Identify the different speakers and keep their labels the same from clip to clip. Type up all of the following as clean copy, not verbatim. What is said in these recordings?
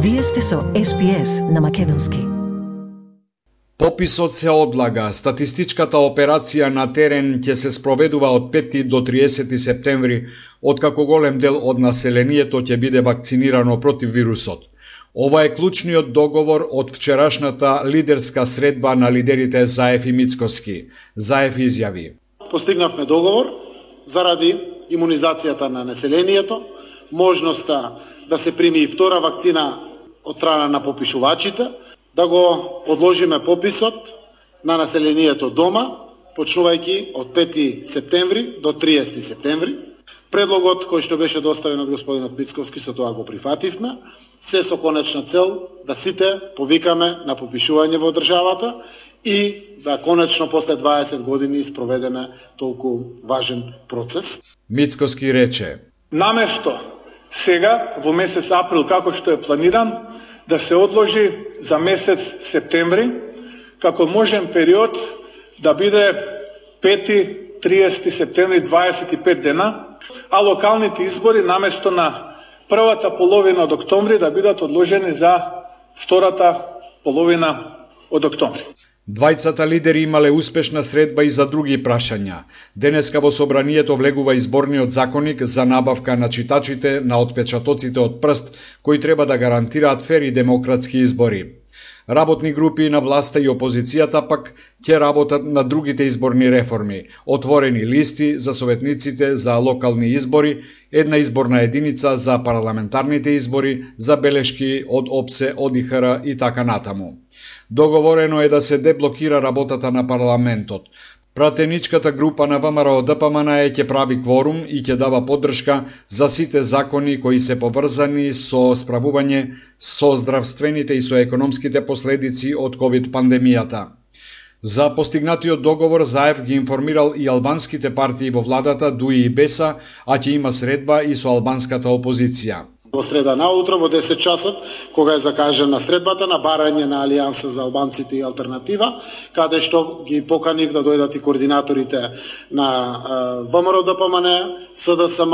Speaker 1: Вие сте со SPS на Македонски.
Speaker 2: Пописот се одлага. Статистичката операција на терен ќе се спроведува од 5 до 30 септември, откако голем дел од населението ќе биде вакцинирано против вирусот. Ова е клучниот договор од вчерашната лидерска средба на лидерите Заев и Мицкоски. Заев изјави:
Speaker 3: Постигнавме договор заради имунизацијата на населението, можноста да се прими и втора вакцина од страна на попишувачите, да го одложиме пописот на населението дома, почнувајќи од 5 септември до 30 септември. Предлогот кој што беше доставен од господинот Мицковски, со тоа го прифативме, се со конечна цел да сите повикаме на попишување во државата и да конечно после 20 години спроведеме толку важен процес.
Speaker 2: Мицкоски рече:
Speaker 4: наместо сега во месец април како што е планиран, да се одложи за месец септември, како можен период да биде 5-30 септември, 25 дена, а локалните избори наместо на првата половина од октомври да бидат одложени за втората половина од октомври.
Speaker 2: Двајцата лидери имале успешна средба и за други прашања. Денеска во собранието влегува изборниот законник за набавка на читачите на отпечатоците од прст, кои треба да гарантираат фер и демократски избори. Работни групи на власта и опозицијата пак ќе работат на другите изборни реформи, отворени листи за советниците за локални избори, една изборна единица за парламентарните избори, забелешки од ОПСЕ, од ИХР и така натаму. Договорено е да се деблокира работата на парламентот. Пратеничката група на ВМРО ДПМН ќе прави кворум и ќе дава поддршка за сите закони кои се поврзани со справување со здравствените и со економските последици од ковид пандемијата. За постигнатиот договор Заев ги информирал и албанските партии во владата ДУИ и БЕСА, а ќе има средба и со албанската опозиција.
Speaker 3: Во среда наутро во 10 часот, кога е закажана средбата на барање на Алијанса за албанците и алтернатива, каде што ги поканив да дојдат и координаторите на ВМРО ДПМН, СДСМ,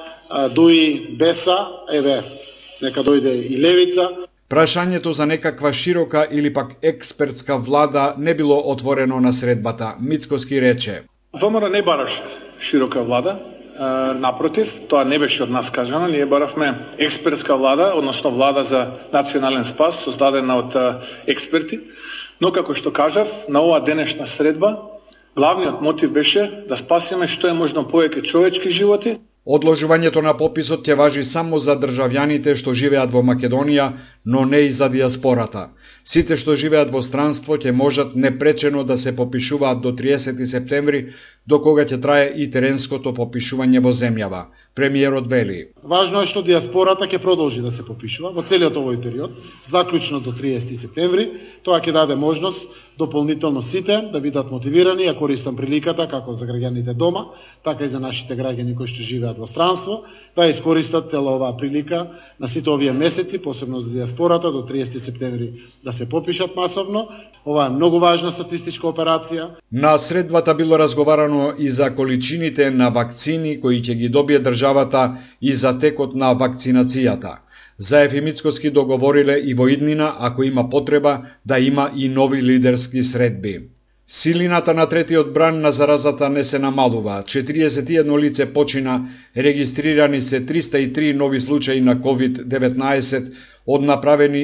Speaker 3: ДУИ, БЕСА, еве, нека дојде и Левица.
Speaker 2: Прашањето за некаква широка или пак експертска влада не било отворено на средбата. Мицкоски рече:
Speaker 4: ВМРО не бараше широка влада. Напротив, тоа не беше од нас кажано, ние баравме експертска влада, односно влада за национален спас, создадена од експерти, но како што кажав, на оваа денешна средба, главниот мотив беше да спасиме што е можно повеќе човечки животи.
Speaker 2: Одложувањето на пописот ќе важи само за државјаните што живеат во Македонија, но не и за диаспората. Сите што живеат во странство ќе можат непречено да се попишуваат до 30 септември, до кога ќе трае и теренското попишување во земјава. Премиерот вели:
Speaker 3: важно е што диаспората ќе продолжи да се попишува во целиот овој период, заклучно до 30 септември. Тоа ќе даде можност дополнително сите да бидат мотивирани. Ја користам приликата како за граѓаните дома, така и за нашите граѓани кои што живеат во странство, да искористат цела оваа прилика на сите овие месеци, посебно за диаспората, до 30 септември да се попишат масовно. Ова е многу важна статистичка операција.
Speaker 2: На средбата било разговарано и за количините на вакцини кои ќе ги добие државата и за текот на вакцинацијата. Заев и Мицкоски договориле и во иднина, ако има потреба, да има и нови лидерски средби. Силината на третиот бран на заразата не се намалува. 41 лице почина, регистрирани се 303 нови случаи на COVID-19, од направени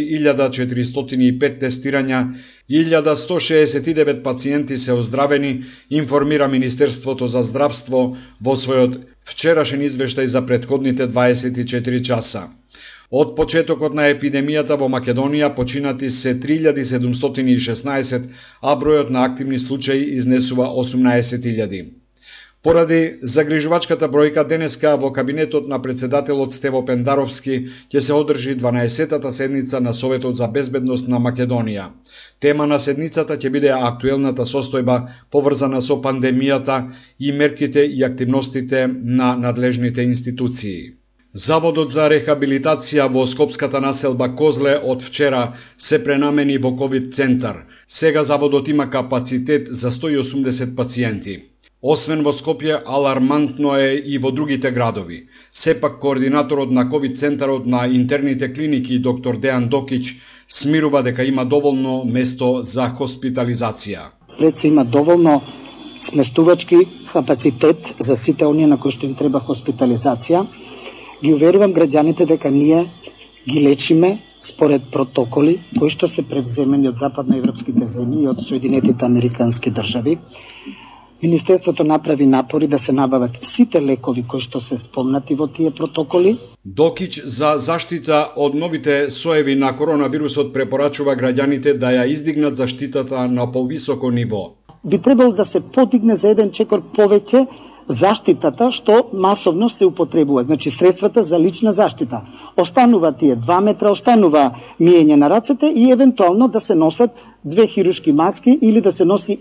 Speaker 2: 1405 тестирања, 1169 пациенти се оздравени, информира Министерството за здравство во својот вчерашен извештај за претходните 24 часа. Од почетокот на епидемијата во Македонија починати се 3716, а бројот на активни случаи изнесува 18.000. Поради загрижувачката бројка, денеска во кабинетот на председателот Стево Пендаровски ќе се одржи 12-тата седница на Советот за безбедност на Македонија. Тема на седницата ќе биде актуелната состојба поврзана со пандемијата и мерките и активностите на надлежните институции. Заводот за рехабилитација во скопската населба Козле од вчера се пренамени во ковид центар. Сега заводот има капацитет за 180 пациенти. Освен во Скопје, алармантно е и во другите градови. Сепак координаторот на ковид центарот на интерните клиники доктор Дејан Докич смирува дека има доволно место за хоспитализација.
Speaker 5: Се има доволно сместувачки капацитет за сите оние на кои што им треба хоспитализација. Ги уверувам граѓаните дека ние ги лечиме според протоколи кои што се превземени од западноевропските земји и од Соединетите Американски држави. Министерството направи напори да се набават сите лекови кои што се спомнати во тие протоколи.
Speaker 2: Докич за заштита од новите соеви на коронавирусот препорачува граѓаните да ја издигнат заштитата на повисоко ниво.
Speaker 5: Би требало да се подигне за еден чекор повеќе заштитата што масовно се употребува, значи средствата за лична заштита. Останува тие 2 метра, останува миење на рацете и евентуално да се носат 2 хируршки маски или да се носи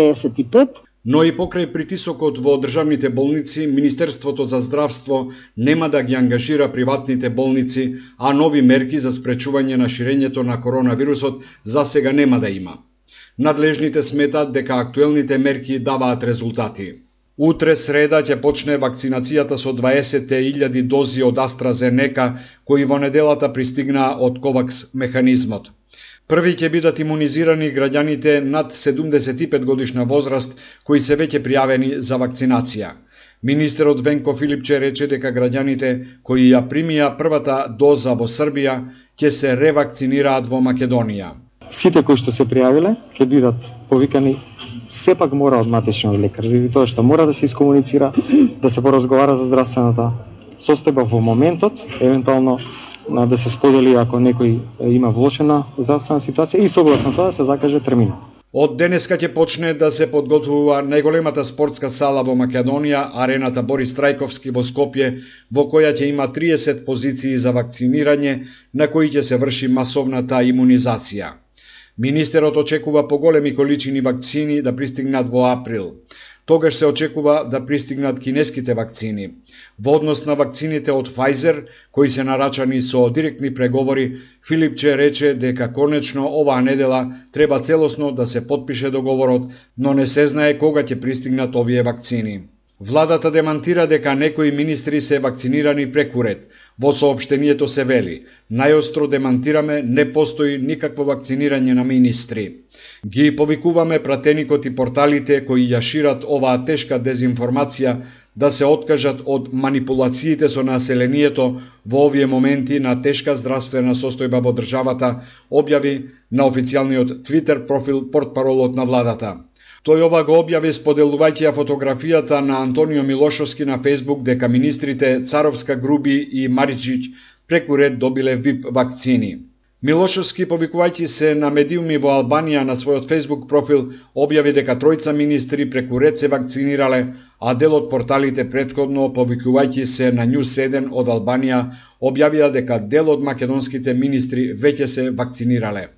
Speaker 5: N95.
Speaker 2: Но и покрај притисокот во државните болници, Министерството за здравство нема да ги ангажира приватните болници, а нови мерки за спречување на ширењето на коронавирусот за сега нема да има. Надлежните сметат дека актуелните мерки даваат резултати. Утре среда ќе почне вакцинацијата со 20.000 дози од AstraZeneca, кои во неделата пристигнаа од COVAX механизмот. Први ќе бидат имунизирани граѓаните над 75 годишна возраст, кои се веќе пријавени за вакцинација. Министерот Венко Филипче рече дека граѓаните кои ја примија првата доза во Србија ќе се ревакцинираат во Македонија.
Speaker 6: Сите кои што се пријавиле ќе бидат повикани, сепак мора од матичниот лекар, заради тоа што мора да се искомуницира, да се поразговара за здравствената состојба во моментот, евентуално да се сподели ако некој има влошена здравствена ситуација и согласно тоа да се закаже термин.
Speaker 2: Од денеска ќе почне да се подготвува најголемата спортска сала во Македонија, арената Борис Трајковски во Скопје, во која ќе има 30 позиции за вакцинирање, на кои ќе се врши масовната имунизација. Министерот очекува поголеми количини вакцини да пристигнат во април. Тогаш се очекува да пристигнат кинеските вакцини. Во однос на вакцините од Pfizer, кои се нарачани со директни преговори, Филипче рече дека конечно оваа недела треба целосно да се потпише договорот, но не се знае кога ќе пристигнат овие вакцини. Владата демантира дека некои министри се вакцинирани преку ред. Во соопштението се вели: најостро демантираме, не постои никакво вакцинирање на министри. Ги повикуваме пратеникот и порталите кои ја шират оваа тешка дезинформација да се откажат од манипулациите со населението во овие моменти на тешка здравствена состојба во државата, објави на официјалниот Твитер профил портпаролот на владата. Тој ова го објави споделувајќи ја фотографијата на Антонио Милошовски на Фејсбук дека министрите Царовска, Груби и Мариќич преку ред добиле ВИП вакцини. Милошовски, повикувајќи се на медиуми во Албанија на својот Фејсбук профил, објави дека тројца министри преку ред се вакцинирале, а дел од порталите претходно, повикувајќи се на News 7 од Албанија, објавија дека дел од македонските министри веќе се вакцинирале.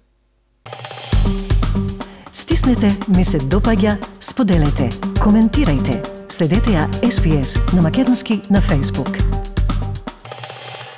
Speaker 1: Стиснете, ми се допаѓа, споделете, коментирајте. Следете ја SPS на македонски на Facebook.